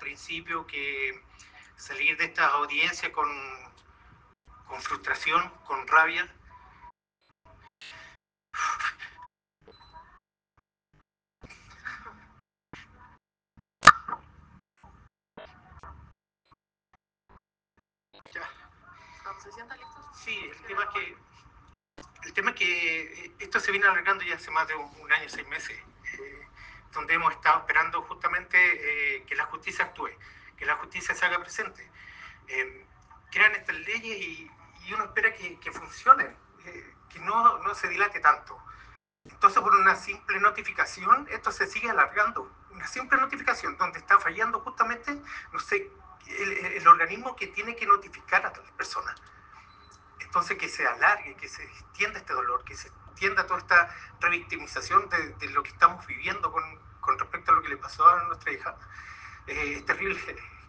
principio que salir de estas audiencias con frustración, con rabia. Ya. ¿Se sientan listos? Sí, el tema es que esto se viene alargando ya hace más de un año, 6 meses, donde hemos estado esperando justamente que la justicia actúe, que la justicia se haga presente. Crean estas leyes y uno espera que funcionen, que no se dilate tanto. Entonces, por una simple notificación, esto se sigue alargando. Una simple notificación donde está fallando justamente, no sé, el organismo que tiene que notificar a las personas. Entonces, que se alargue, que se extienda este dolor, que se extienda toda esta revictimización de lo que estamos viviendo con respecto a lo que le pasó a nuestra hija. Es terrible.